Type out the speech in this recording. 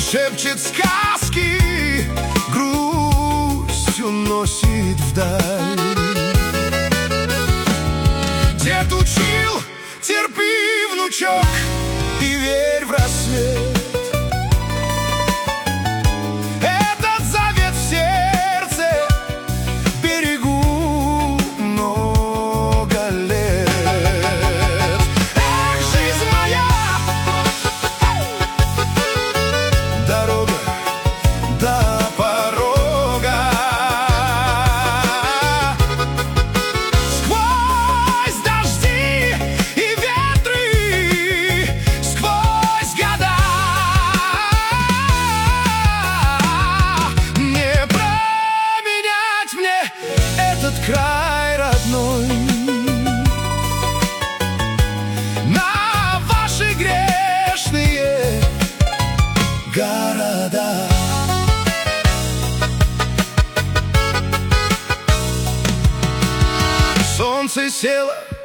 шепчет сказки, грусть уносит вдаль. Дед учил: терпи, внучок, и верь в рассвет. Этот завет в сердце берегу много лет. Эх, жизнь моя, дорога до порога. Сквозь дожди и ветры, сквозь года, не променять мне этот край родной на ваши грешные города. Солнце село